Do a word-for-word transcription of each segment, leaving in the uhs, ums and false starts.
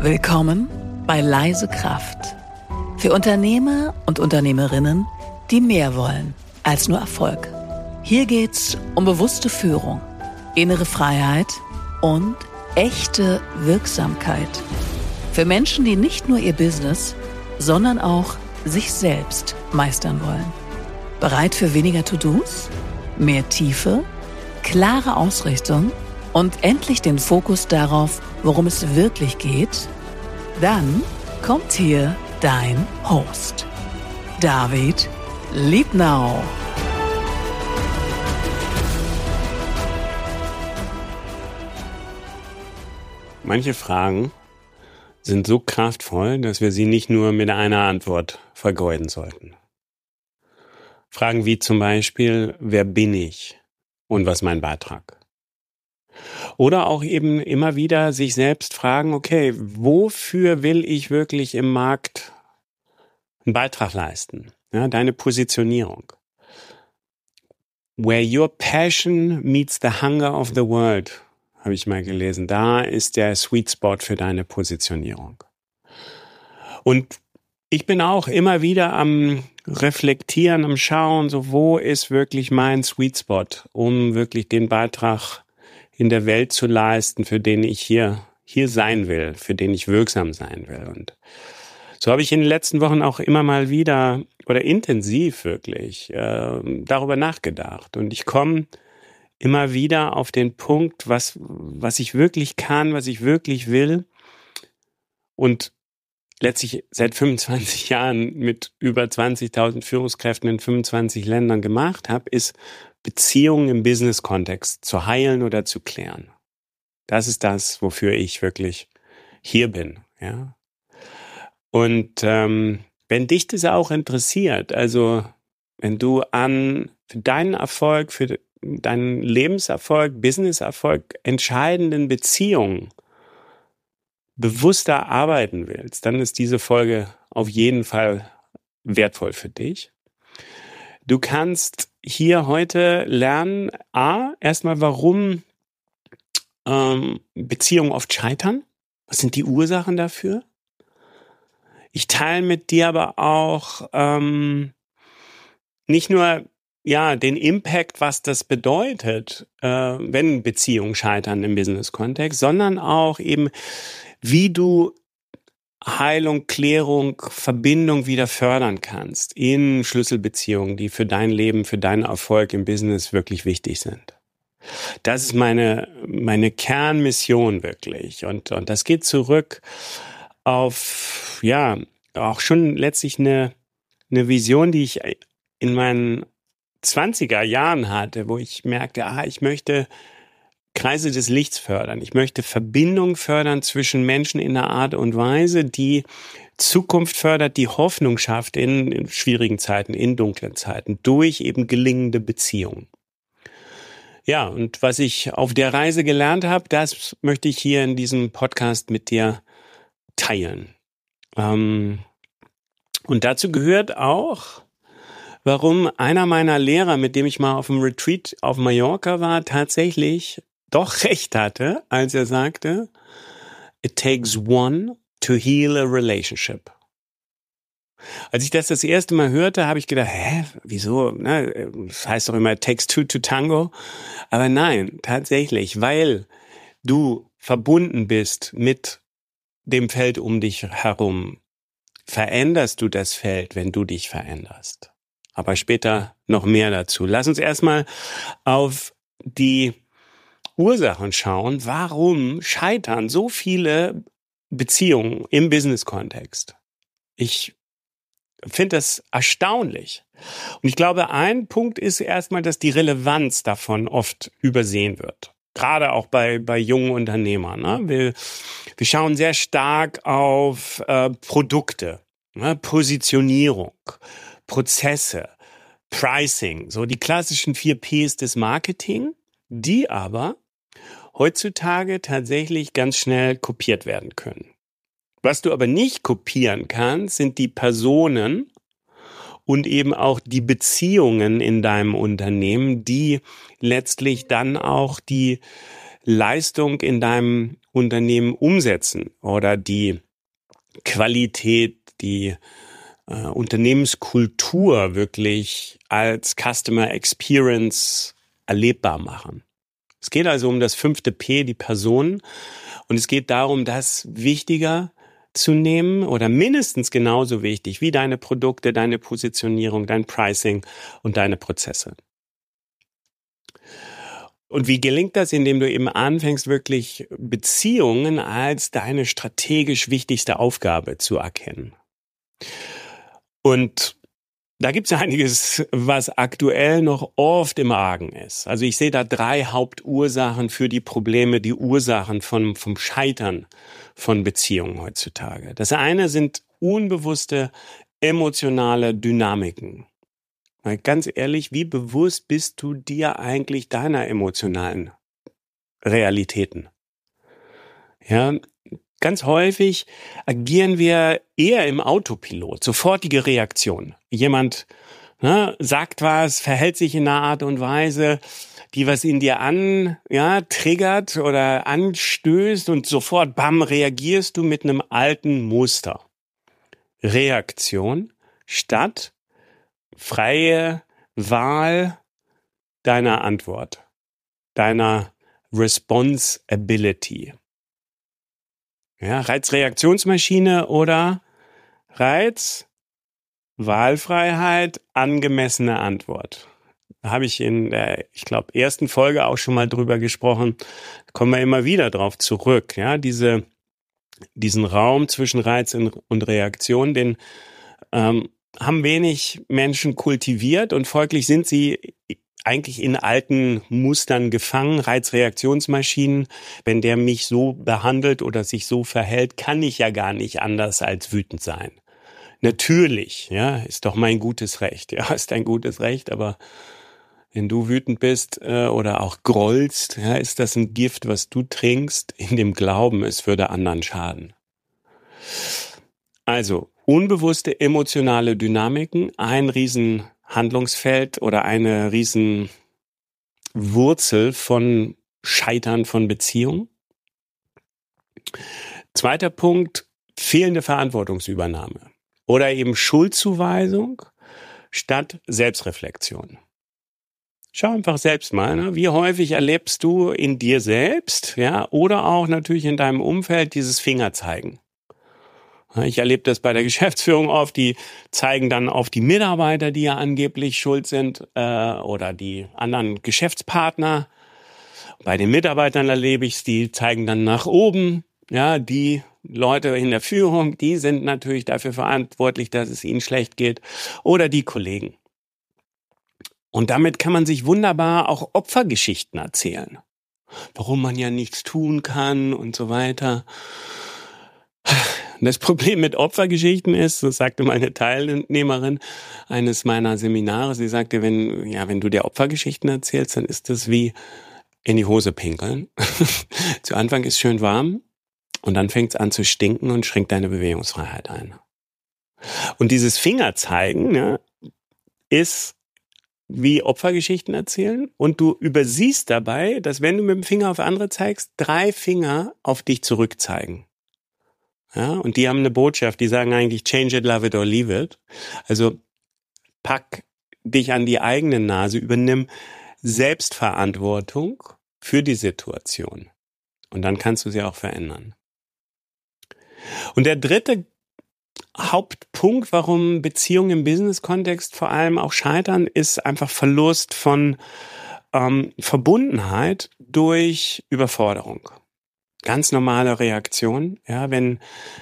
Willkommen bei Leise Kraft. Für Unternehmer und Unternehmerinnen, die mehr wollen als nur Erfolg. Hier geht's um bewusste Führung, innere Freiheit und echte Wirksamkeit. Für Menschen, die nicht nur ihr Business, sondern auch sich selbst meistern wollen. Bereit für weniger To-Dos, mehr Tiefe, klare Ausrichtung und endlich den Fokus darauf, worum es wirklich geht? Dann kommt hier dein Host, David Liebnau. Manche Fragen sind so kraftvoll, dass wir sie nicht nur mit einer Antwort vergeuden sollten. Fragen wie zum Beispiel, wer bin ich und was ist mein Beitrag? Oder auch eben immer wieder sich selbst fragen, okay, wofür will ich wirklich im Markt einen Beitrag leisten? Ja, deine Positionierung. Where your passion meets the hunger of the world, habe ich mal gelesen. Da ist der Sweet Spot für deine Positionierung. Und ich bin auch immer wieder am Reflektieren, am Schauen, so wo ist wirklich mein Sweet Spot, um wirklich den Beitrag in der Welt zu leisten, für den ich hier, hier sein will, für den ich wirksam sein will. Und so habe ich in den letzten Wochen auch immer mal wieder oder intensiv wirklich äh, darüber nachgedacht. Und ich komme immer wieder auf den Punkt, was, was ich wirklich kann, was ich wirklich will. Und letztlich seit fünfundzwanzig Jahren mit über zwanzigtausend Führungskräften in fünfundzwanzig Ländern gemacht habe, ist Beziehungen im Business-Kontext zu heilen oder zu klären. Das ist das, wofür ich wirklich hier bin. Ja. Und ähm, wenn dich das auch interessiert, also wenn du an für deinen Erfolg, für deinen Lebenserfolg, Businesserfolg entscheidenden Beziehungen bewusster arbeiten willst, dann ist diese Folge auf jeden Fall wertvoll für dich. Du kannst hier heute lernen, a, erstmal, warum ähm, Beziehungen oft scheitern. Was sind die Ursachen dafür? Ich teile mit dir aber auch ähm, nicht nur ja den Impact, was das bedeutet, äh, wenn Beziehungen scheitern im Business-Kontext, sondern auch eben, wie du Heilung, Klärung, Verbindung wieder fördern kannst in Schlüsselbeziehungen, die für dein Leben, für deinen Erfolg im Business wirklich wichtig sind. Das ist meine meine Kernmission wirklich. Und, und das geht zurück auf, ja, auch schon letztlich eine, eine Vision, die ich in meinen zwanziger Jahren hatte, wo ich merkte, ah, ich möchte Kreise des Lichts fördern. Ich möchte Verbindung fördern zwischen Menschen in einer Art und Weise, die Zukunft fördert, die Hoffnung schafft in, in schwierigen Zeiten, in dunklen Zeiten, durch eben gelingende Beziehungen. Ja, und was ich auf der Reise gelernt habe, das möchte ich hier in diesem Podcast mit dir teilen. Ähm, und dazu gehört auch, warum einer meiner Lehrer, mit dem ich mal auf dem Retreat auf Mallorca war, tatsächlich doch recht hatte, als er sagte, it takes one to heal a relationship. Als ich das das erste Mal hörte, habe ich gedacht, hä, wieso? Ne? Das heißt doch immer, it takes two to tango. Aber nein, tatsächlich, weil du verbunden bist mit dem Feld um dich herum, veränderst du das Feld, wenn du dich veränderst. Aber später noch mehr dazu. Lass uns erstmal auf die Ursachen schauen, warum scheitern so viele Beziehungen im Business-Kontext. Ich finde das erstaunlich. Und ich glaube, ein Punkt ist erstmal, dass die Relevanz davon oft übersehen wird. Gerade auch bei bei jungen Unternehmern. Ne? Wir, wir schauen sehr stark auf äh, Produkte, ne? Positionierung, Prozesse, Pricing, so die klassischen vier Ps des Marketing, die aber heutzutage tatsächlich ganz schnell kopiert werden können. Was du aber nicht kopieren kannst, sind die Personen und eben auch die Beziehungen in deinem Unternehmen, die letztlich dann auch die Leistung in deinem Unternehmen umsetzen oder die Qualität, die äh, Unternehmenskultur wirklich als Customer Experience erlebbar machen. Es geht also um das fünfte P, die Person. Und es geht darum, das wichtiger zu nehmen oder mindestens genauso wichtig wie deine Produkte, deine Positionierung, dein Pricing und deine Prozesse. Und wie gelingt das? Indem du eben anfängst, wirklich Beziehungen als deine strategisch wichtigste Aufgabe zu erkennen. Und da gibt es einiges, was aktuell noch oft im Argen ist. Also ich sehe da drei Hauptursachen für die Probleme, die Ursachen vom, vom Scheitern von Beziehungen heutzutage. Das eine sind unbewusste emotionale Dynamiken. Mal ganz ehrlich, wie bewusst bist du dir eigentlich deiner emotionalen Realitäten? Ja, ganz häufig agieren wir eher im Autopilot, sofortige Reaktion. Jemand ne, sagt was, verhält sich in einer Art und Weise, die was in dir an, ja, triggert oder anstößt und sofort, bam, reagierst du mit einem alten Muster. Reaktion statt freie Wahl deiner Antwort, deiner Responsibility. Ja, Reizreaktionsmaschine oder Reiz, Wahlfreiheit, angemessene Antwort. Da habe ich in der, ich glaube, ersten Folge auch schon mal drüber gesprochen. Da kommen wir immer wieder drauf zurück. Ja, diese, diesen Raum zwischen Reiz und Reaktion, den ähm, haben wenig Menschen kultiviert und folglich sind sie eigentlich in alten Mustern gefangen, Reizreaktionsmaschinen. Wenn der mich so behandelt oder sich so verhält, kann ich ja gar nicht anders als wütend sein. Natürlich, ja, ist doch mein gutes Recht. Ja, ist ein gutes Recht, aber wenn du wütend bist äh, oder auch grollst, ja, ist das ein Gift, was du trinkst, in dem Glauben, es würde anderen schaden. Also, unbewusste emotionale Dynamiken, ein riesen Handlungsfeld oder eine riesen Wurzel von Scheitern von Beziehungen. Zweiter Punkt, fehlende Verantwortungsübernahme oder eben Schuldzuweisung statt Selbstreflexion. Schau einfach selbst mal, ne? Wie häufig erlebst du in dir selbst, ja, oder auch natürlich in deinem Umfeld dieses Fingerzeigen. Ich erlebe das bei der Geschäftsführung oft, die zeigen dann auf die Mitarbeiter, die ja angeblich schuld sind, äh, oder die anderen Geschäftspartner. Bei den Mitarbeitern erlebe ich es, die zeigen dann nach oben. Ja, die Leute in der Führung, die sind natürlich dafür verantwortlich, dass es ihnen schlecht geht. Oder die Kollegen. Und damit kann man sich wunderbar auch Opfergeschichten erzählen. Warum man ja nichts tun kann und so weiter. Das Problem mit Opfergeschichten ist, das sagte meine Teilnehmerin eines meiner Seminare, sie sagte, wenn, ja, wenn du dir Opfergeschichten erzählst, dann ist das wie in die Hose pinkeln. Zu Anfang ist schön warm und dann fängt es an zu stinken und schränkt deine Bewegungsfreiheit ein. Und dieses Fingerzeigen, ja, ist wie Opfergeschichten erzählen und du übersiehst dabei, dass wenn du mit dem Finger auf andere zeigst, drei Finger auf dich zurückzeigen. Ja, und die haben eine Botschaft, die sagen eigentlich change it, love it or leave it. Also pack dich an die eigene Nase, übernimm Selbstverantwortung für die Situation. Und dann kannst du sie auch verändern. Und der dritte Hauptpunkt, warum Beziehungen im Business-Kontext vor allem auch scheitern, ist einfach Verlust von ähm, Verbundenheit durch Überforderung. Ganz normale Reaktion, ja, wenn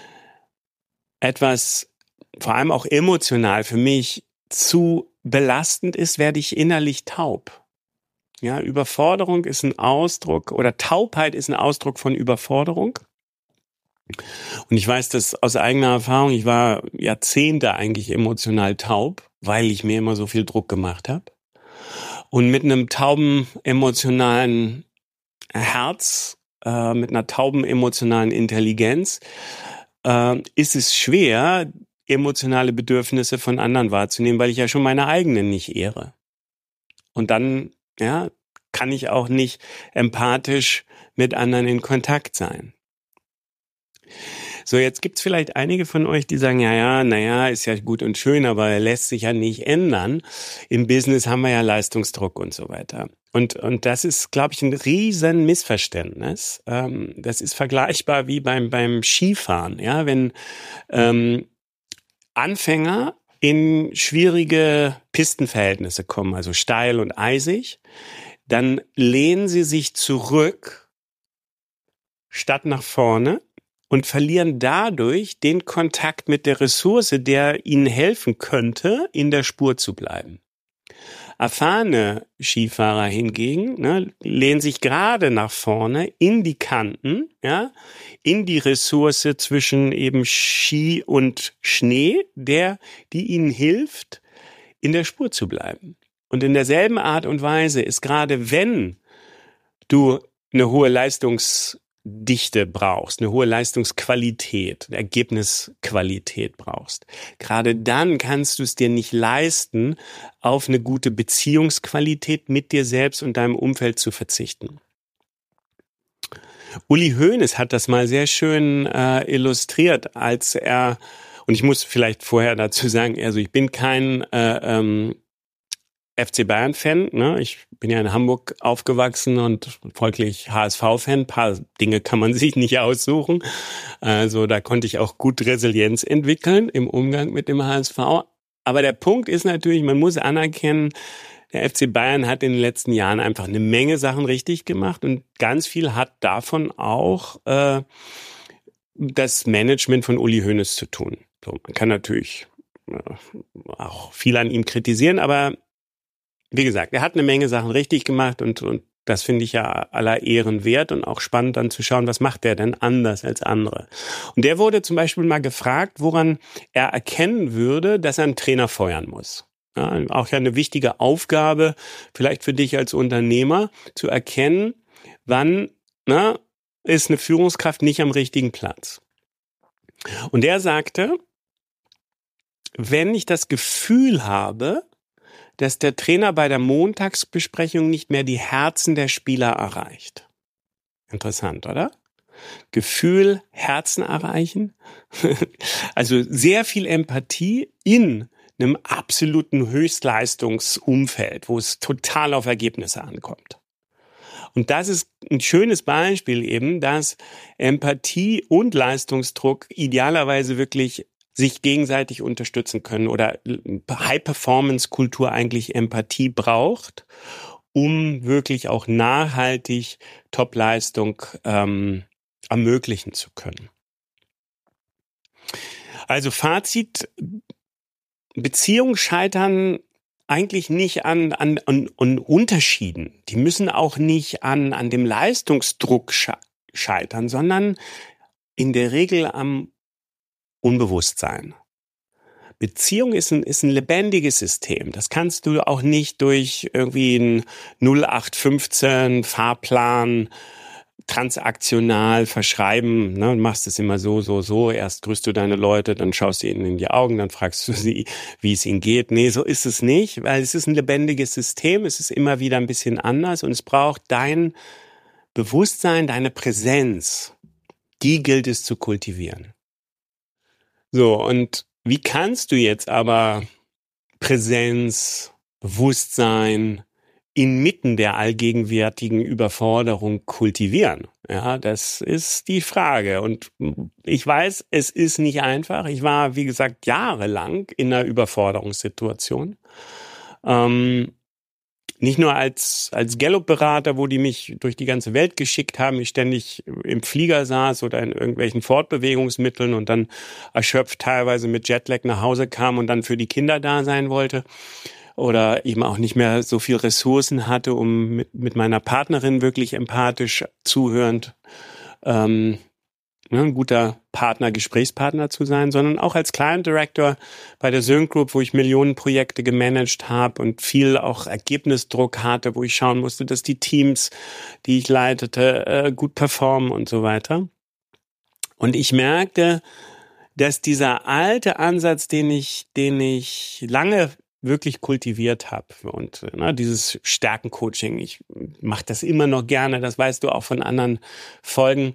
etwas, vor allem auch emotional für mich, zu belastend ist, werde ich innerlich taub. Ja, Überforderung ist ein Ausdruck, oder Taubheit ist ein Ausdruck von Überforderung. Und ich weiß das aus eigener Erfahrung, ich war Jahrzehnte eigentlich emotional taub, weil ich mir immer so viel Druck gemacht habe. Und mit einem tauben emotionalen Herz, äh, mit einer tauben emotionalen Intelligenz, äh, ist es schwer, emotionale Bedürfnisse von anderen wahrzunehmen, weil ich ja schon meine eigenen nicht ehre. Und dann, ja, kann ich auch nicht empathisch mit anderen in Kontakt sein. So, jetzt gibt's vielleicht einige von euch, die sagen, ja, ja, naja, ist ja gut und schön, aber lässt sich ja nicht ändern. Im Business haben wir ja Leistungsdruck und so weiter. Und, und das ist, glaube ich, ein riesen Missverständnis. Ähm, das ist vergleichbar wie beim, beim Skifahren. Ja, wenn ähm, Anfänger in schwierige Pistenverhältnisse kommen, also steil und eisig, dann lehnen sie sich zurück, statt nach vorne, und verlieren dadurch den Kontakt mit der Ressource, der ihnen helfen könnte, in der Spur zu bleiben. Erfahrene Skifahrer hingegen, ne, lehnen sich gerade nach vorne in die Kanten, ja, in die Ressource zwischen eben Ski und Schnee, der, die ihnen hilft, in der Spur zu bleiben. Und in derselben Art und Weise ist gerade, wenn du eine hohe Leistungsdichte brauchst, eine hohe Leistungsqualität, Ergebnisqualität brauchst, gerade dann kannst du es dir nicht leisten, auf eine gute Beziehungsqualität mit dir selbst und deinem Umfeld zu verzichten. Uli Hoeneß hat das mal sehr schön äh, illustriert, als er, und ich muss vielleicht vorher dazu sagen, also ich bin kein äh, ähm, F C Bayern-Fan, ne? Ich bin ja in Hamburg aufgewachsen und folglich H S V-Fan. Ein paar Dinge kann man sich nicht aussuchen. Also da konnte ich auch gut Resilienz entwickeln im Umgang mit dem H S V. Aber der Punkt ist natürlich, man muss anerkennen, der F C Bayern hat in den letzten Jahren einfach eine Menge Sachen richtig gemacht und ganz viel hat davon auch äh, das Management von Uli Hoeneß zu tun. So, man kann natürlich äh, auch viel an ihm kritisieren, aber wie gesagt, er hat eine Menge Sachen richtig gemacht und, und das finde ich ja aller Ehren wert und auch spannend dann zu schauen, was macht der denn anders als andere. Und der wurde zum Beispiel mal gefragt, woran er erkennen würde, dass er einen Trainer feuern muss. Ja, auch ja eine wichtige Aufgabe, vielleicht für dich als Unternehmer, zu erkennen, wann na, ist eine Führungskraft nicht am richtigen Platz. Und er sagte, wenn ich das Gefühl habe, dass der Trainer bei der Montagsbesprechung nicht mehr die Herzen der Spieler erreicht. Interessant, oder? Gefühl, Herzen erreichen. Also sehr viel Empathie in einem absoluten Höchstleistungsumfeld, wo es total auf Ergebnisse ankommt. Und das ist ein schönes Beispiel eben, dass Empathie und Leistungsdruck idealerweise wirklich sich gegenseitig unterstützen können oder High-Performance-Kultur eigentlich Empathie braucht, um wirklich auch nachhaltig Top-Leistung ähm, ermöglichen zu können. Also Fazit, Beziehungen scheitern eigentlich nicht an, an, an, an Unterschieden. Die müssen auch nicht an, an dem Leistungsdruck scheitern, sondern in der Regel am Unbewusstsein. Beziehung ist ein, ist ein lebendiges System. Das kannst du auch nicht durch irgendwie einen null acht fünfzehn Fahrplan transaktional verschreiben. Ne? Du machst es immer so, so, so. Erst grüßt du deine Leute, dann schaust du ihnen in die Augen, dann fragst du sie, wie es ihnen geht. Nee, so ist es nicht, weil es ist ein lebendiges System. Es ist immer wieder ein bisschen anders und es braucht dein Bewusstsein, deine Präsenz. Die gilt es zu kultivieren. So, und wie kannst du jetzt aber Präsenz, Bewusstsein inmitten der allgegenwärtigen Überforderung kultivieren? Ja, das ist die Frage. Und ich weiß, es ist nicht einfach. Ich war, wie gesagt, jahrelang in einer Überforderungssituation. Ähm, Nicht nur als als Gallup-Berater, wo die mich durch die ganze Welt geschickt haben, ich ständig im Flieger saß oder in irgendwelchen Fortbewegungsmitteln und dann erschöpft teilweise mit Jetlag nach Hause kam und dann für die Kinder da sein wollte oder eben auch nicht mehr so viel Ressourcen hatte, um mit mit meiner Partnerin wirklich empathisch zuhörend ähm, ne, ein guter Partner, Gesprächspartner zu sein, sondern auch als Client Director bei der Zöhn Group, wo ich Millionenprojekte gemanagt habe und viel auch Ergebnisdruck hatte, wo ich schauen musste, dass die Teams, die ich leitete, äh, gut performen und so weiter. Und ich merkte, dass dieser alte Ansatz, den ich, den ich lange wirklich kultiviert habe und ne, dieses Stärkencoaching, ich mache das immer noch gerne, das weißt du auch von anderen Folgen,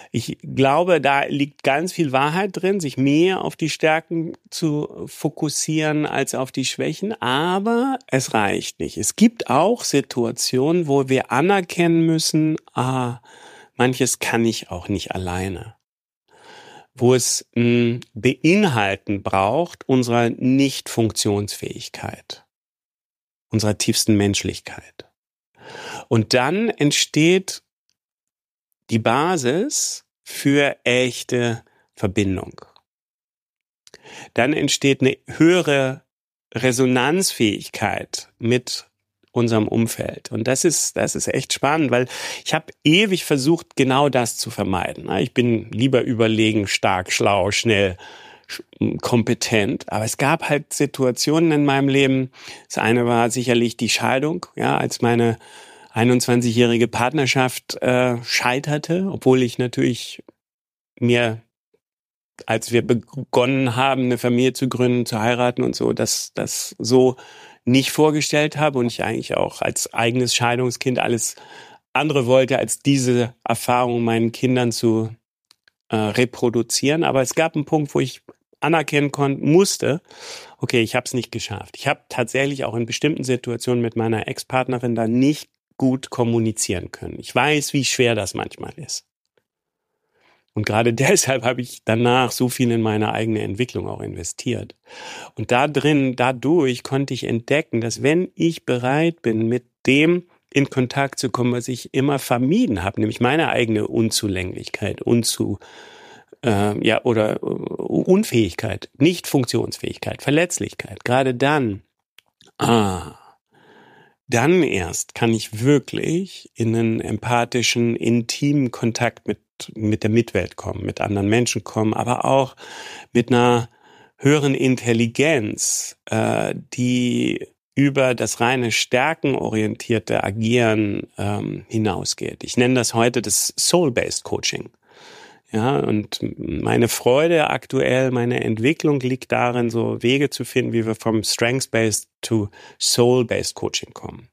Ich glaube, da liegt ganz viel Wahrheit drin, sich mehr auf die Stärken zu fokussieren als auf die Schwächen. Aber es reicht nicht. Es gibt auch Situationen, wo wir anerkennen müssen, ah, manches kann ich auch nicht alleine. Wo es ein Beinhalten braucht unserer Nicht-Funktionsfähigkeit, unserer tiefsten Menschlichkeit. Und dann entsteht die Basis für echte Verbindung. Dann entsteht eine höhere Resonanzfähigkeit mit unserem Umfeld. Und das ist, das ist echt spannend, weil ich habe ewig versucht, genau das zu vermeiden. Ich bin lieber überlegen, stark, schlau, schnell, kompetent. Aber es gab halt Situationen in meinem Leben. Das eine war sicherlich die Scheidung, ja, als meine einundzwanzigjährige Partnerschaft äh, scheiterte, obwohl ich natürlich mir, als wir begonnen haben, eine Familie zu gründen, zu heiraten und so, das, das so nicht vorgestellt habe und ich eigentlich auch als eigenes Scheidungskind alles andere wollte, als diese Erfahrung meinen Kindern zu äh, reproduzieren. Aber es gab einen Punkt, wo ich anerkennen konnte, musste, okay, ich habe es nicht geschafft. Ich habe tatsächlich auch in bestimmten Situationen mit meiner Ex-Partnerin da nicht gut kommunizieren können. Ich weiß, wie schwer das manchmal ist. Und gerade deshalb habe ich danach so viel in meine eigene Entwicklung auch investiert. Und da drin, dadurch konnte ich entdecken, dass wenn ich bereit bin, mit dem in Kontakt zu kommen, was ich immer vermieden habe, nämlich meine eigene Unzulänglichkeit, Unzu, äh, ja, oder Unfähigkeit, Nicht-Funktionsfähigkeit, Verletzlichkeit, gerade dann, ah, dann erst kann ich wirklich in einen empathischen, intimen Kontakt mit, mit der Mitwelt kommen, mit anderen Menschen kommen, aber auch mit einer höheren Intelligenz, äh, die über das reine stärkenorientierte Agieren ähm, hinausgeht. Ich nenne das heute das Soul-Based Coaching. Ja, und meine Freude aktuell, meine Entwicklung liegt darin, so Wege zu finden, wie wir vom Strengths-Based to Soul-Based Coaching kommen.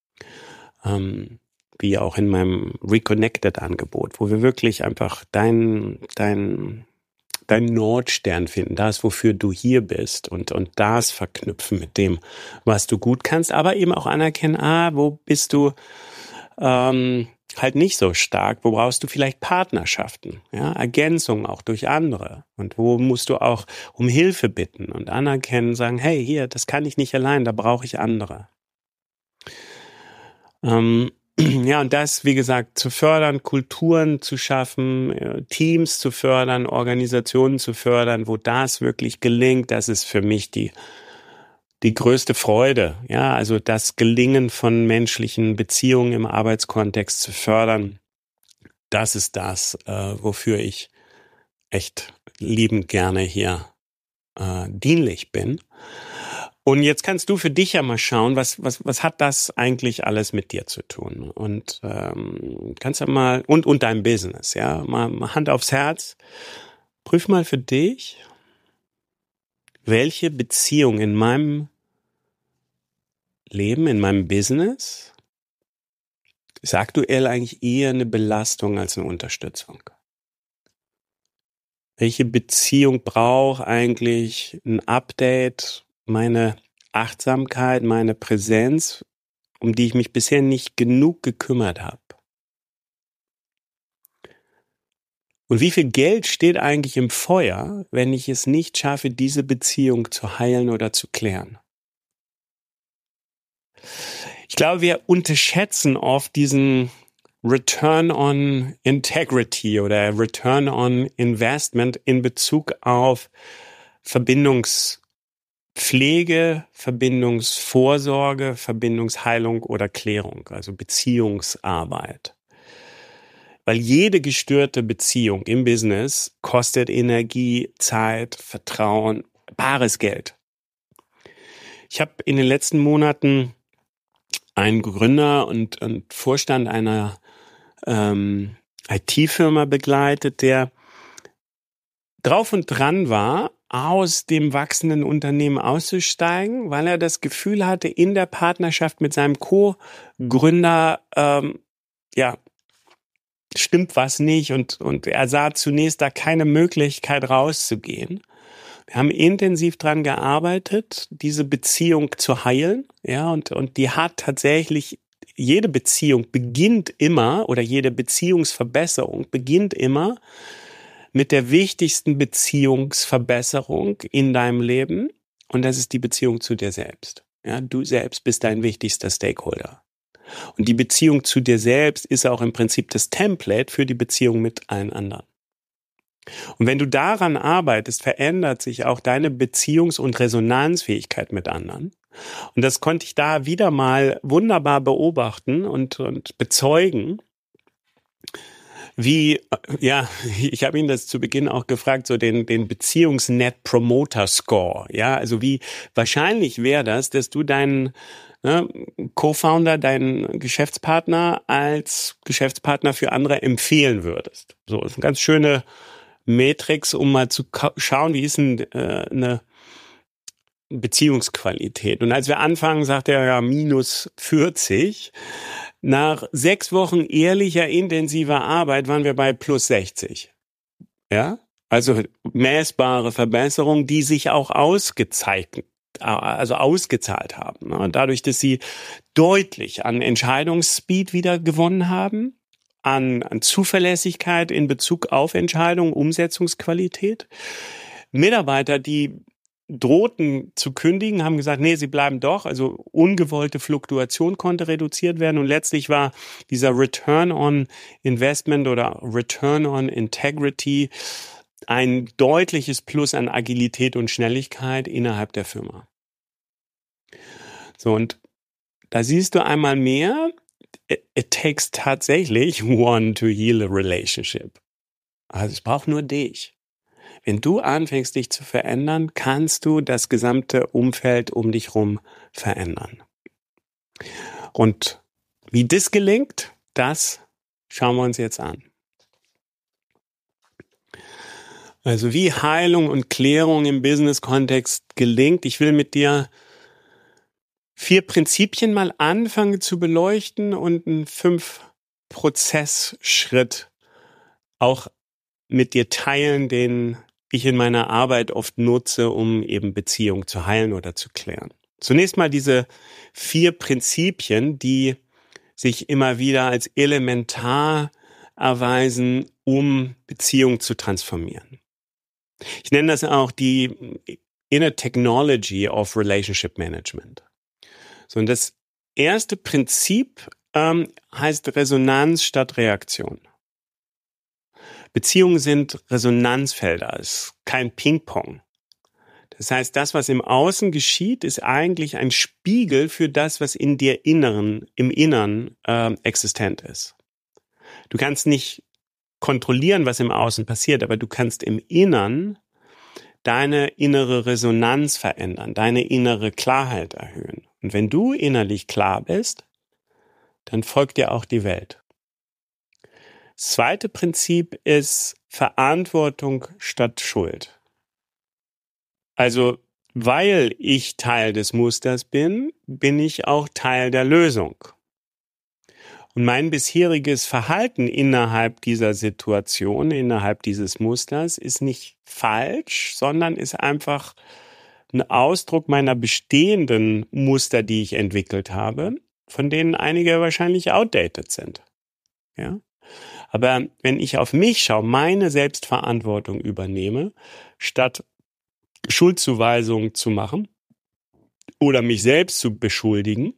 Ähm, wie auch in meinem Reconnected-Angebot, wo wir wirklich einfach dein, dein, dein Nordstern finden, das, wofür du hier bist und, und das verknüpfen mit dem, was du gut kannst, aber eben auch anerkennen, ah, wo bist du, ähm, halt nicht so stark, wo brauchst du vielleicht Partnerschaften, ja, Ergänzungen auch durch andere und wo musst du auch um Hilfe bitten und anerkennen, sagen, hey, hier, das kann ich nicht allein, da brauche ich andere. Ähm, ja, und das, wie gesagt, zu fördern, Kulturen zu schaffen, Teams zu fördern, Organisationen zu fördern, wo das wirklich gelingt, das ist für mich die Die größte Freude, ja, also das Gelingen von menschlichen Beziehungen im Arbeitskontext zu fördern, das ist das, äh, wofür ich echt liebend gerne hier äh, dienlich bin. Und jetzt kannst du für dich ja mal schauen, was was was hat das eigentlich alles mit dir zu tun? Und ähm, kannst ja mal und und dein Business, ja, mal, mal Hand aufs Herz, prüf mal für dich, welche Beziehung in meinem Leben, in meinem Business ist aktuell eigentlich eher eine Belastung als eine Unterstützung. Welche Beziehung braucht eigentlich ein Update, meine Achtsamkeit, meine Präsenz, um die ich mich bisher nicht genug gekümmert habe? Und wie viel Geld steht eigentlich im Feuer, wenn ich es nicht schaffe, diese Beziehung zu heilen oder zu klären? Ich glaube, wir unterschätzen oft diesen Return on Integrity oder Return on Investment in Bezug auf Verbindungspflege, Verbindungsvorsorge, Verbindungsheilung oder Klärung, also Beziehungsarbeit. Weil jede gestörte Beziehung im Business kostet Energie, Zeit, Vertrauen, bares Geld. Ich habe in den letzten Monaten einen Gründer und, und Vorstand einer ähm, I T-Firma begleitet, der drauf und dran war, aus dem wachsenden Unternehmen auszusteigen, weil er das Gefühl hatte, in der Partnerschaft mit seinem Co-Gründer ähm, ja stimmt was nicht und, und er sah zunächst da keine Möglichkeit rauszugehen. Wir haben intensiv dran gearbeitet, diese Beziehung zu heilen, ja, und, und die hat tatsächlich, jede Beziehung beginnt immer oder jede Beziehungsverbesserung beginnt immer mit der wichtigsten Beziehungsverbesserung in deinem Leben und das ist die Beziehung zu dir selbst. Ja, du selbst bist dein wichtigster Stakeholder. Und die Beziehung zu dir selbst ist auch im Prinzip das Template für die Beziehung mit allen anderen. Und wenn du daran arbeitest, verändert sich auch deine Beziehungs- und Resonanzfähigkeit mit anderen. Und das konnte ich da wieder mal wunderbar beobachten und, und bezeugen, wie, ja, ich habe ihn das zu Beginn auch gefragt, so den, den Beziehungs-Net Promoter Score, ja, also wie wahrscheinlich wäre das, dass du deinen ne, Co-Founder, deinen Geschäftspartner als Geschäftspartner für andere empfehlen würdest. So, ist eine ganz schöne Matrix, um mal zu schauen, wie ist denn äh, eine Beziehungsqualität. Und als wir anfangen, sagt er ja minus vierzig. Nach sechs Wochen ehrlicher, intensiver Arbeit waren wir bei plus sechzig. Ja, also messbare Verbesserungen, die sich auch ausgezeichnet, also ausgezahlt haben. Und dadurch, dass sie deutlich an Entscheidungsspeed wieder gewonnen haben, an, an Zuverlässigkeit in Bezug auf Entscheidungen, Umsetzungsqualität. Mitarbeiter, die drohten zu kündigen, haben gesagt, nee, sie bleiben doch. Also ungewollte Fluktuation konnte reduziert werden und letztlich war dieser Return on Investment oder Return on Integrity ein deutliches Plus an Agilität und Schnelligkeit innerhalb der Firma. So, und da siehst du einmal mehr, it takes tatsächlich one to heal a relationship. Also es braucht nur dich. Wenn du anfängst, dich zu verändern, kannst du das gesamte Umfeld um dich herum verändern. Und wie das gelingt, das schauen wir uns jetzt an. Also wie Heilung und Klärung im Business-Kontext gelingt. Ich will mit dir vier Prinzipien mal anfangen zu beleuchten und einen Fünf-Prozess-Schritt auch mit dir teilen, den ich in meiner Arbeit oft nutze, um eben Beziehungen zu heilen oder zu klären. Zunächst mal diese vier Prinzipien, die sich immer wieder als elementar erweisen, um Beziehungen zu transformieren. Ich nenne das auch die Inner Technology of Relationship Management. So, und das erste Prinzip ähm, heißt Resonanz statt Reaktion. Beziehungen sind Resonanzfelder, es ist kein Ping-Pong. Das heißt, das, was im Außen geschieht, ist eigentlich ein Spiegel für das, was in dir Inneren, im Inneren äh, existent ist. Du kannst nicht kontrollieren, was im Außen passiert, aber du kannst im Innern deine innere Resonanz verändern, deine innere Klarheit erhöhen. Und wenn du innerlich klar bist, dann folgt dir auch die Welt. Das zweite Prinzip ist Verantwortung statt Schuld. Also, weil ich Teil des Musters bin, bin ich auch Teil der Lösung. Und mein bisheriges Verhalten innerhalb dieser Situation, innerhalb dieses Musters, ist nicht falsch, sondern ist einfach ein Ausdruck meiner bestehenden Muster, die ich entwickelt habe, von denen einige wahrscheinlich outdated sind. Ja? Aber wenn ich auf mich schaue, meine Selbstverantwortung übernehme, statt Schuldzuweisungen zu machen oder mich selbst zu beschuldigen,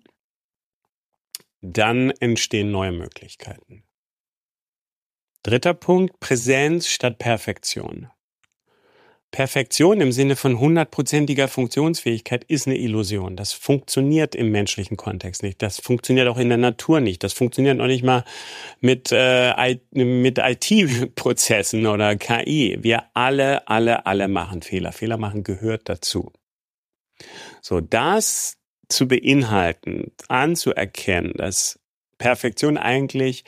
dann entstehen neue Möglichkeiten. Dritter Punkt, Präsenz statt Perfektion. Perfektion im Sinne von hundertprozentiger Funktionsfähigkeit ist eine Illusion. Das funktioniert im menschlichen Kontext nicht. Das funktioniert auch in der Natur nicht. Das funktioniert noch nicht mal mit, äh, mit I T-Prozessen oder K I. Wir alle, alle, alle machen Fehler. Fehler machen gehört dazu. So, das zu beinhalten, anzuerkennen, dass Perfektion eigentlich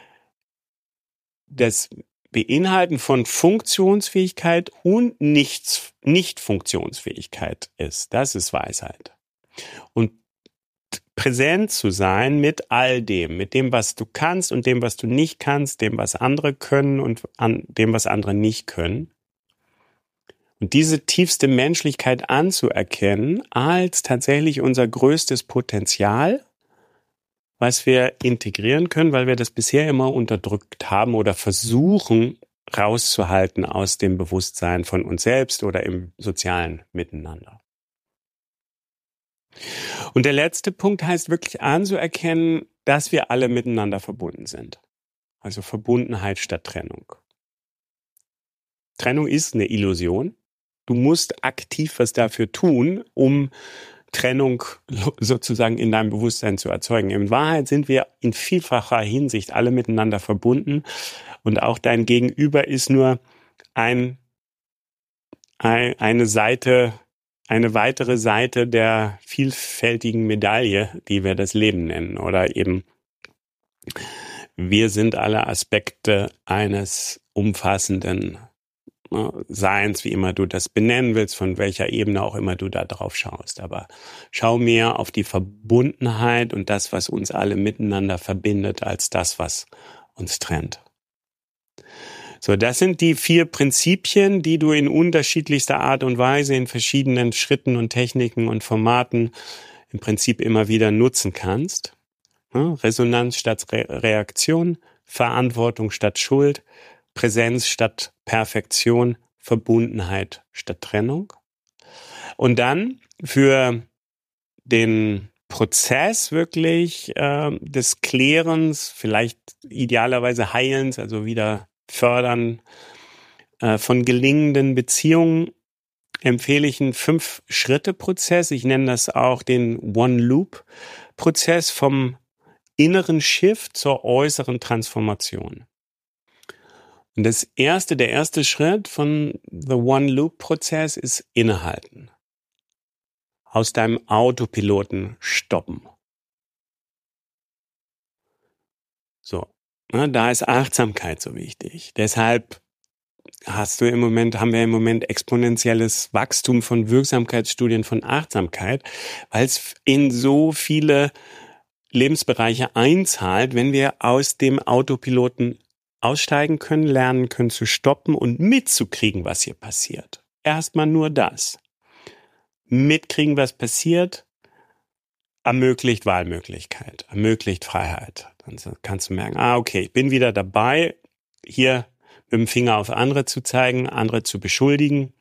das Beinhalten von Funktionsfähigkeit und nichts, Nicht-Funktionsfähigkeit ist. Das ist Weisheit. Und präsent zu sein mit all dem, mit dem, was du kannst und dem, was du nicht kannst, dem, was andere können und an dem, was andere nicht können. Und diese tiefste Menschlichkeit anzuerkennen als tatsächlich unser größtes Potenzial, was wir integrieren können, weil wir das bisher immer unterdrückt haben oder versuchen rauszuhalten aus dem Bewusstsein von uns selbst oder im sozialen Miteinander. Und der letzte Punkt heißt wirklich anzuerkennen, dass wir alle miteinander verbunden sind. Also Verbundenheit statt Trennung. Trennung ist eine Illusion. Du musst aktiv was dafür tun, um Trennung sozusagen in deinem Bewusstsein zu erzeugen. In Wahrheit sind wir in vielfacher Hinsicht alle miteinander verbunden und auch dein Gegenüber ist nur ein, ein eine Seite, eine weitere Seite der vielfältigen Medaille, die wir das Leben nennen, oder eben wir sind alle Aspekte eines umfassenden Seins, wie immer du das benennen willst, von welcher Ebene auch immer du da drauf schaust. Aber schau mehr auf die Verbundenheit und das, was uns alle miteinander verbindet, als das, was uns trennt. So, das sind die vier Prinzipien, die du in unterschiedlichster Art und Weise in verschiedenen Schritten und Techniken und Formaten im Prinzip immer wieder nutzen kannst. Resonanz statt Re- Reaktion, Verantwortung statt Schuld, Präsenz statt Perfektion, Verbundenheit statt Trennung. Und dann für den Prozess wirklich äh, des Klärens, vielleicht idealerweise Heilens, also wieder Fördern äh, von gelingenden Beziehungen, empfehle ich einen Fünf-Schritte-Prozess. Ich nenne das auch den One-Loop-Prozess vom inneren Shift zur äußeren Transformation. Und das erste, der erste Schritt von The One-Loop-Prozess ist innehalten. Aus deinem Autopiloten stoppen. So, ne, da ist Achtsamkeit so wichtig. Deshalb hast du im Moment, haben wir im Moment exponentielles Wachstum von Wirksamkeitsstudien von Achtsamkeit, weil es in so viele Lebensbereiche einzahlt, wenn wir aus dem Autopiloten aussteigen können, lernen können zu stoppen und mitzukriegen, was hier passiert. Erstmal nur das. Mitkriegen, was passiert, ermöglicht Wahlmöglichkeit, ermöglicht Freiheit. Dann kannst du merken, ah, okay, ich bin wieder dabei, hier mit dem Finger auf andere zu zeigen, andere zu beschuldigen.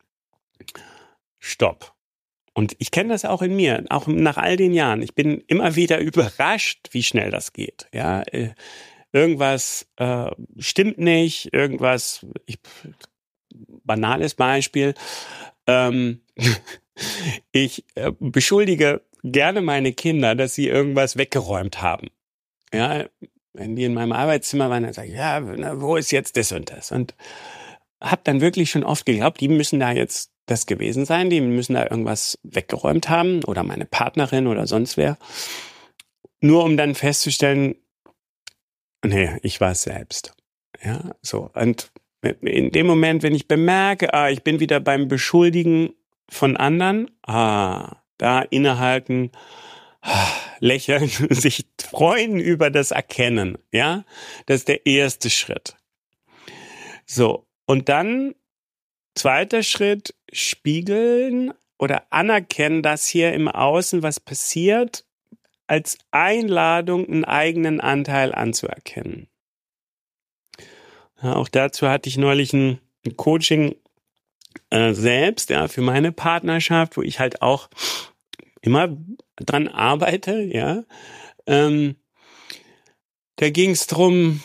Stopp. Und ich kenne das auch in mir, auch nach all den Jahren. Ich bin immer wieder überrascht, wie schnell das geht. Ja, irgendwas äh, stimmt nicht, irgendwas, ich, banales Beispiel, ähm, ich äh, beschuldige gerne meine Kinder, dass sie irgendwas weggeräumt haben. Ja, wenn die in meinem Arbeitszimmer waren, dann sage ich, ja, na, wo ist jetzt das und das? Und habe dann wirklich schon oft geglaubt, die müssen da jetzt das gewesen sein, die müssen da irgendwas weggeräumt haben oder meine Partnerin oder sonst wer. Nur um dann festzustellen, nee, ich war es selbst. Ja, so. Und in dem Moment, wenn ich bemerke, ah, ich bin wieder beim Beschuldigen von anderen, ah, da innehalten, ah, lächeln, sich freuen über das Erkennen, ja, das ist der erste Schritt. So. Und dann, zweiter Schritt, spiegeln oder anerkennen, dass hier im Außen was passiert, als Einladung einen eigenen Anteil anzuerkennen. Ja, auch dazu hatte ich neulich ein, ein Coaching äh, selbst, ja, für meine Partnerschaft, wo ich halt auch immer dran arbeite, ja. Ähm, da ging es drum,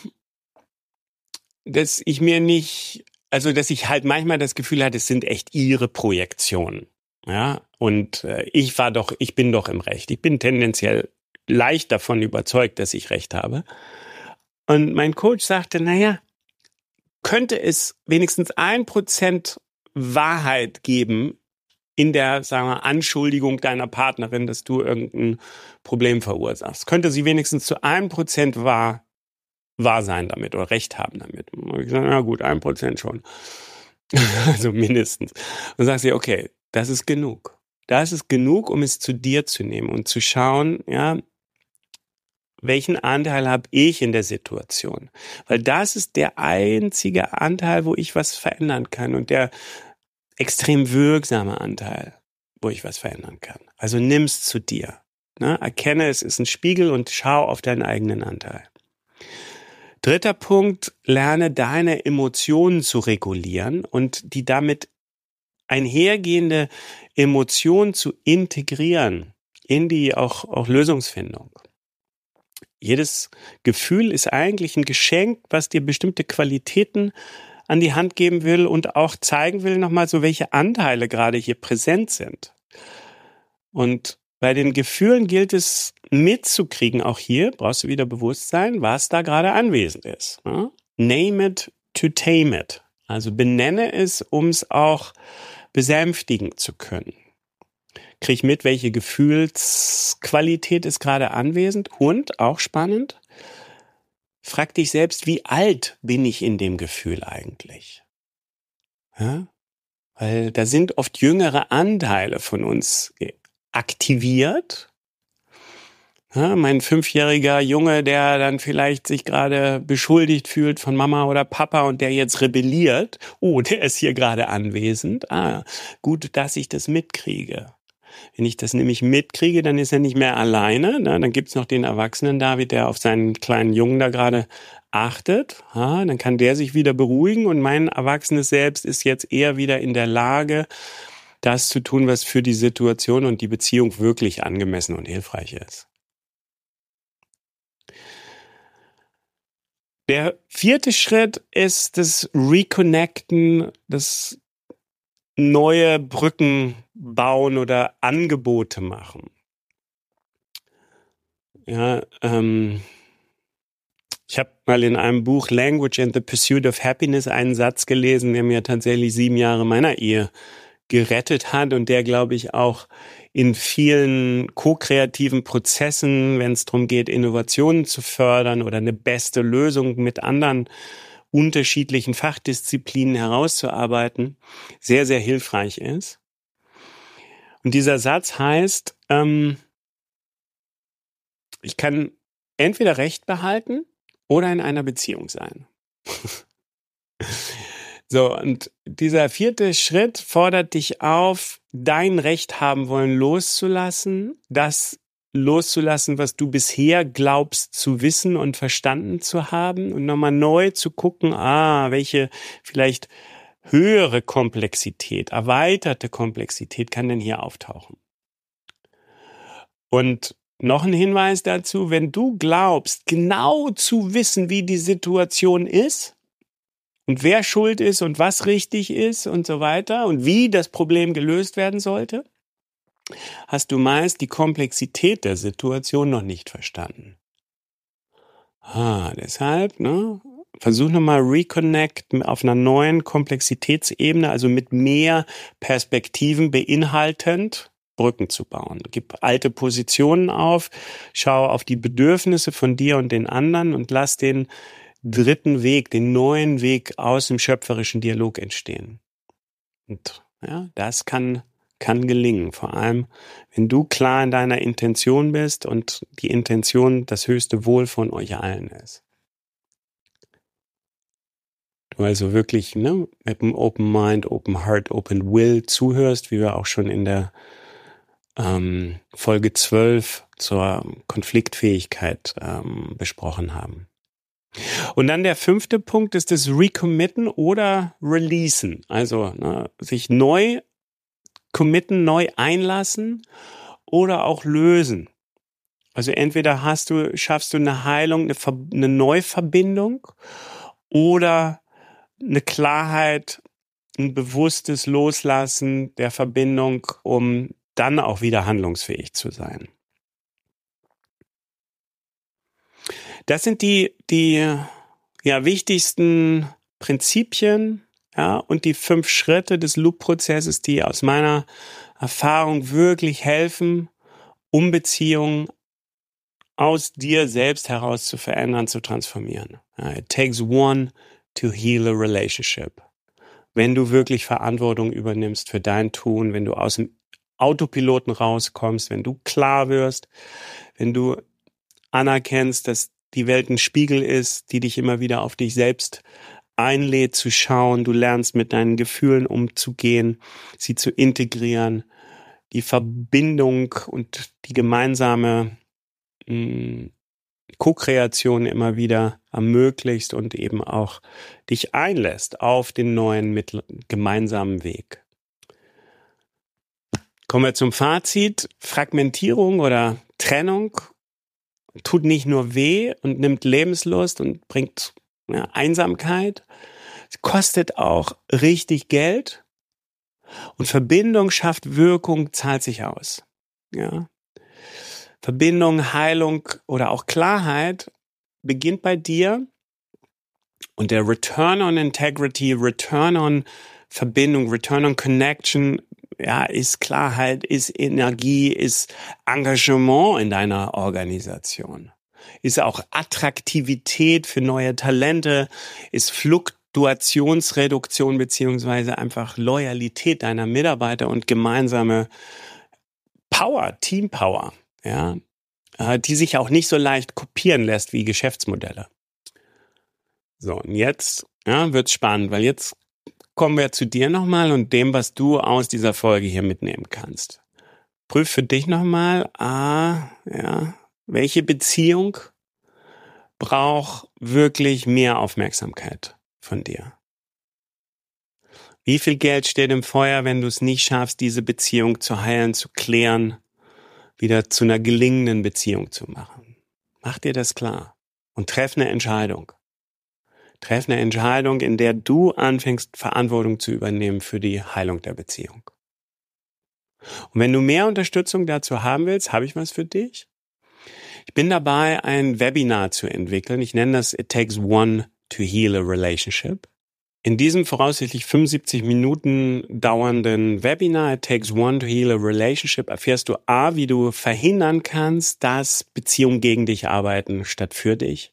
dass ich mir nicht, also dass ich halt manchmal das Gefühl hatte, es sind echt ihre Projektionen. Ja, und äh, ich war doch, ich bin doch im Recht. Ich bin tendenziell leicht davon überzeugt, dass ich Recht habe. Und mein Coach sagte, naja, könnte es wenigstens ein Prozent Wahrheit geben in der, sagen wir, Anschuldigung deiner Partnerin, dass du irgendein Problem verursachst? Könnte sie wenigstens zu einem Prozent wahr, wahr sein damit oder Recht haben damit? Und ich sage, na gut, ein Prozent schon. Also mindestens. Und dann sagt sie, okay, das ist genug. Das ist genug, um es zu dir zu nehmen und zu schauen, ja, welchen Anteil habe ich in der Situation? Weil das ist der einzige Anteil, wo ich was verändern kann und der extrem wirksame Anteil, wo ich was verändern kann. Also nimm's zu dir. Ne? Erkenne, es ist ein Spiegel und schau auf deinen eigenen Anteil. Dritter Punkt, lerne deine Emotionen zu regulieren und die damit einhergehende Emotion zu integrieren in die auch, auch Lösungsfindung. Jedes Gefühl ist eigentlich ein Geschenk, was dir bestimmte Qualitäten an die Hand geben will und auch zeigen will nochmal so, welche Anteile gerade hier präsent sind. Und bei den Gefühlen gilt es mitzukriegen, auch hier brauchst du wieder Bewusstsein, was da gerade anwesend ist. Name it to tame it. Also benenne es, um es auch besänftigen zu können. Krieg mit, welche Gefühlsqualität ist gerade anwesend und, auch spannend, frag dich selbst, wie alt bin ich in dem Gefühl eigentlich? Ja? Weil da sind oft jüngere Anteile von uns aktiviert. Ja, mein fünfjähriger Junge, der dann vielleicht sich gerade beschuldigt fühlt von Mama oder Papa und der jetzt rebelliert. Oh, der ist hier gerade anwesend. Ah, gut, dass ich das mitkriege. Wenn ich das nämlich mitkriege, dann ist er nicht mehr alleine. Ne? Dann gibt's noch den erwachsenen David, der auf seinen kleinen Jungen da gerade achtet. Ja, dann kann der sich wieder beruhigen und mein erwachsenes Selbst ist jetzt eher wieder in der Lage, das zu tun, was für die Situation und die Beziehung wirklich angemessen und hilfreich ist. Der vierte Schritt ist das Reconnecten, das neue Brücken bauen oder Angebote machen. Ja, ähm, ich habe mal in einem Buch Language and the Pursuit of Happiness einen Satz gelesen, der mir tatsächlich sieben Jahre meiner Ehe gerettet hat und der, glaube ich, auch in vielen ko-kreativen Prozessen, wenn es darum geht, Innovationen zu fördern oder eine beste Lösung mit anderen unterschiedlichen Fachdisziplinen herauszuarbeiten, sehr, sehr hilfreich ist. Und dieser Satz heißt, ähm, ich kann entweder Recht behalten oder in einer Beziehung sein. So, und dieser vierte Schritt fordert dich auf, dein Recht haben wollen loszulassen, das loszulassen, was du bisher glaubst zu wissen und verstanden zu haben und nochmal neu zu gucken, ah, welche vielleicht höhere Komplexität, erweiterte Komplexität kann denn hier auftauchen. Und noch ein Hinweis dazu, wenn du glaubst, genau zu wissen, wie die Situation ist, und wer schuld ist und was richtig ist und so weiter und wie das Problem gelöst werden sollte, hast du meist die Komplexität der Situation noch nicht verstanden. Ah, deshalb, ne, versuch nochmal Reconnect auf einer neuen Komplexitätsebene, also mit mehr Perspektiven beinhaltend, Brücken zu bauen. Gib alte Positionen auf, schau auf die Bedürfnisse von dir und den anderen und lass den dritten Weg, den neuen Weg aus dem schöpferischen Dialog entstehen. Und ja, das kann, kann gelingen. Vor allem, wenn du klar in deiner Intention bist und die Intention das höchste Wohl von euch allen ist. Du also wirklich, ne, mit einem Open Mind, Open Heart, Open Will zuhörst, wie wir auch schon in der ähm, Folge zwölf zur Konfliktfähigkeit ähm, besprochen haben. Und dann der fünfte Punkt ist das Recommitten oder Releasen. Also ne, sich neu committen, neu einlassen oder auch lösen. Also entweder hast du, schaffst du eine Heilung, eine, Ver- eine Neuverbindung oder eine Klarheit, ein bewusstes Loslassen der Verbindung, um dann auch wieder handlungsfähig zu sein. Das sind die, die ja, wichtigsten Prinzipien, ja, und die fünf Schritte des Loop-Prozesses, die aus meiner Erfahrung wirklich helfen, um Beziehungen aus dir selbst heraus zu verändern, zu transformieren. Ja, it takes one to heal a relationship. Wenn du wirklich Verantwortung übernimmst für dein Tun, wenn du aus dem Autopiloten rauskommst, wenn du klar wirst, wenn du anerkennst, dass die Welt ein Spiegel ist, die dich immer wieder auf dich selbst einlädt zu schauen, du lernst mit deinen Gefühlen umzugehen, sie zu integrieren, die Verbindung und die gemeinsame mh, Co-Kreation immer wieder ermöglicht und eben auch dich einlässt auf den neuen mit gemeinsamen Weg. Kommen wir zum Fazit. Fragmentierung oder Trennung tut nicht nur weh und nimmt Lebenslust und bringt ja, Einsamkeit. Es kostet auch richtig Geld. Und Verbindung schafft Wirkung, zahlt sich aus. Ja. Verbindung, Heilung oder auch Klarheit beginnt bei dir. Und der Return on Integrity, Return on Verbindung, Return on Connection, ja, ist Klarheit, ist Energie, ist Engagement in deiner Organisation. Ist auch Attraktivität für neue Talente, ist Fluktuationsreduktion beziehungsweise einfach Loyalität deiner Mitarbeiter und gemeinsame Power, Teampower, ja, die sich auch nicht so leicht kopieren lässt wie Geschäftsmodelle. So, und jetzt ja, wird's spannend, weil jetzt kommen wir zu dir nochmal und dem, was du aus dieser Folge hier mitnehmen kannst. Prüf für dich nochmal, ah, ja, welche Beziehung braucht wirklich mehr Aufmerksamkeit von dir? Wie viel Geld steht im Feuer, wenn du es nicht schaffst, diese Beziehung zu heilen, zu klären, wieder zu einer gelingenden Beziehung zu machen? Mach dir das klar und treff eine Entscheidung. Treff eine Entscheidung, in der du anfängst, Verantwortung zu übernehmen für die Heilung der Beziehung. Und wenn du mehr Unterstützung dazu haben willst, habe ich was für dich. Ich bin dabei, ein Webinar zu entwickeln. Ich nenne das It Takes One to Heal a Relationship. In diesem voraussichtlich fünfundsiebzig Minuten dauernden Webinar It Takes One to Heal a Relationship erfährst du A, wie du verhindern kannst, dass Beziehungen gegen dich arbeiten statt für dich.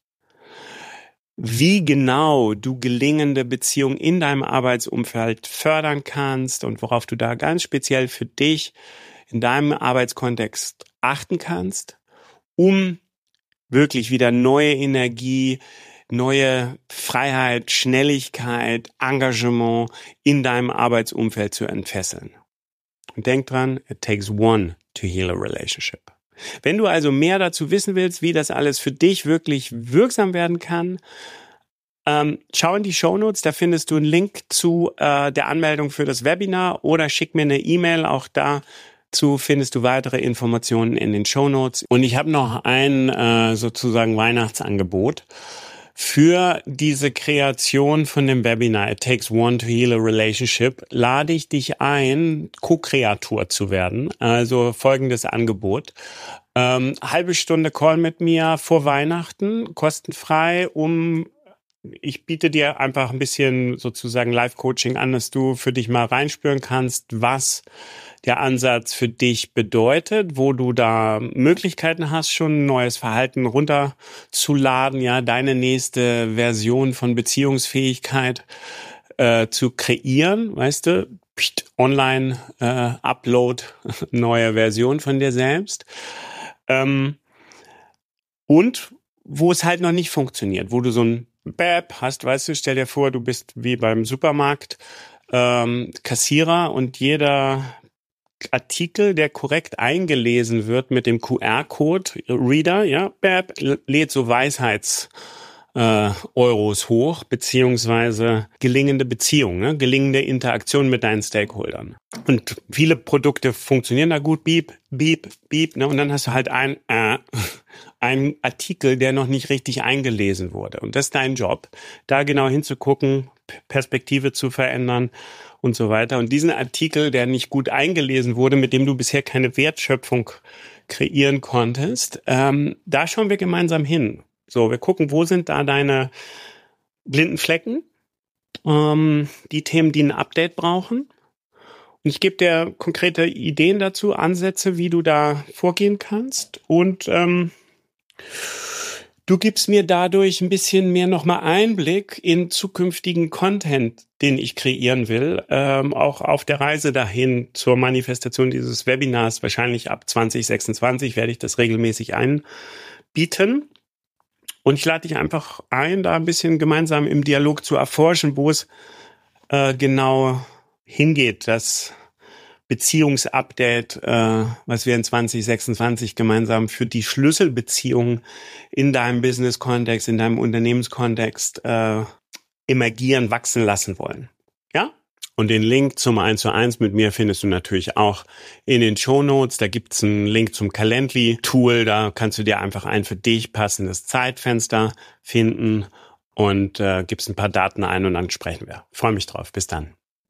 Wie genau du gelingende Beziehungen in deinem Arbeitsumfeld fördern kannst und worauf du da ganz speziell für dich in deinem Arbeitskontext achten kannst, um wirklich wieder neue Energie, neue Freiheit, Schnelligkeit, Engagement in deinem Arbeitsumfeld zu entfesseln. Und denk dran, it takes one to heal a relationship. Wenn du also mehr dazu wissen willst, wie das alles für dich wirklich wirksam werden kann, ähm, schau in die Shownotes, da findest du einen Link zu äh, der Anmeldung für das Webinar oder schick mir eine E-Mail, auch dazu findest du weitere Informationen in den Shownotes. Und ich habe noch ein äh, sozusagen Weihnachtsangebot für diese Kreation von dem Webinar It Takes One to Heal a Relationship. Lade ich dich ein, Co-Kreator zu werden. Also folgendes Angebot. Ähm, halbe Stunde Call mit mir vor Weihnachten, kostenfrei, um ich biete dir einfach ein bisschen sozusagen Live-Coaching an, dass du für dich mal reinspüren kannst, was der Ansatz für dich bedeutet, wo du da Möglichkeiten hast, schon ein neues Verhalten runterzuladen, ja, deine nächste Version von Beziehungsfähigkeit äh, zu kreieren, weißt du, Pst, online äh, Upload, neue Version von dir selbst. Ähm, und wo es halt noch nicht funktioniert, wo du so ein Bäb hast, weißt du, stell dir vor, du bist wie beim Supermarkt ähm, Kassierer und jeder Artikel, der korrekt eingelesen wird mit dem Q R-Code, Reader, ja, Bäb, lädt so Weisheits äh, Euros hoch, beziehungsweise gelingende Beziehungen, ne? Gelingende Interaktion mit deinen Stakeholdern. Und viele Produkte funktionieren da gut, beep, beep, beep, ne? Und dann hast du halt ein, äh, ein Artikel, der noch nicht richtig eingelesen wurde. Und das ist dein Job, da genau hinzugucken, Perspektive zu verändern und so weiter. Und diesen Artikel, der nicht gut eingelesen wurde, mit dem du bisher keine Wertschöpfung kreieren konntest, ähm, da schauen wir gemeinsam hin. So, wir gucken, wo sind da deine blinden Flecken, ähm, die Themen, die ein Update brauchen. Und ich gebe dir konkrete Ideen dazu, Ansätze, wie du da vorgehen kannst. Und ähm, Du gibst mir dadurch ein bisschen mehr nochmal Einblick in zukünftigen Content, den ich kreieren will, ähm, auch auf der Reise dahin zur Manifestation dieses Webinars. Wahrscheinlich ab zwanzig sechsundzwanzig werde ich das regelmäßig einbieten. Und ich lade dich einfach ein, da ein bisschen gemeinsam im Dialog zu erforschen, wo es äh, genau hingeht, das Beziehungsupdate, äh, was wir in zwanzig sechsundzwanzig gemeinsam für die Schlüsselbeziehungen in deinem Business-Kontext, in deinem Unternehmenskontext äh, emergieren, wachsen lassen wollen. Ja? Und den Link zum eins zu eins mit mir findest du natürlich auch in den Shownotes. Da gibt's einen Link zum Calendly-Tool. Da kannst du dir einfach ein für dich passendes Zeitfenster finden und äh, gibst ein paar Daten ein und dann sprechen wir. Freue mich drauf. Bis dann.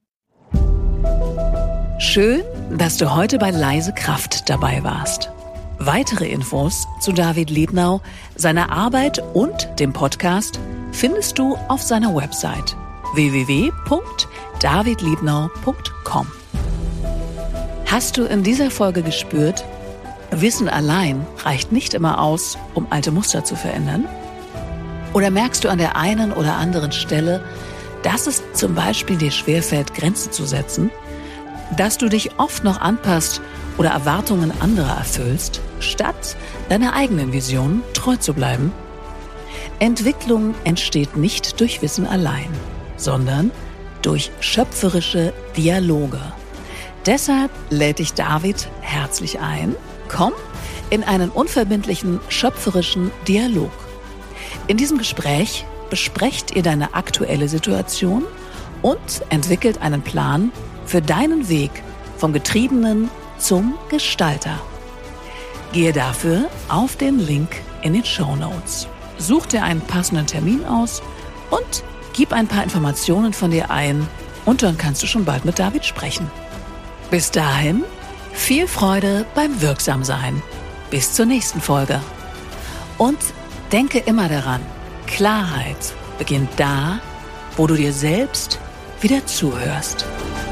Schön, dass du heute bei Leise Kraft dabei warst. Weitere Infos zu David Liebnau, seiner Arbeit und dem Podcast findest du auf seiner Website w w w punkt david liebnau punkt com. Hast du in dieser Folge gespürt, Wissen allein reicht nicht immer aus, um alte Muster zu verändern? Oder merkst du an der einen oder anderen Stelle, dass es zum Beispiel dir schwerfällt, Grenzen zu setzen? Dass du dich oft noch anpasst oder Erwartungen anderer erfüllst, statt deiner eigenen Vision treu zu bleiben? Entwicklung entsteht nicht durch Wissen allein, sondern durch schöpferische Dialoge. Deshalb lädt dich David herzlich ein, komm in einen unverbindlichen, schöpferischen Dialog. In diesem Gespräch besprecht ihr deine aktuelle Situation und entwickelt einen Plan für deinen Weg vom Getriebenen zum Gestalter. Gehe dafür auf den Link in den Shownotes. Such dir einen passenden Termin aus und gib ein paar Informationen von dir ein und dann kannst du schon bald mit David sprechen. Bis dahin, viel Freude beim Wirksamsein. Bis zur nächsten Folge. Und denke immer daran, Klarheit beginnt da, wo du dir selbst wieder zuhörst.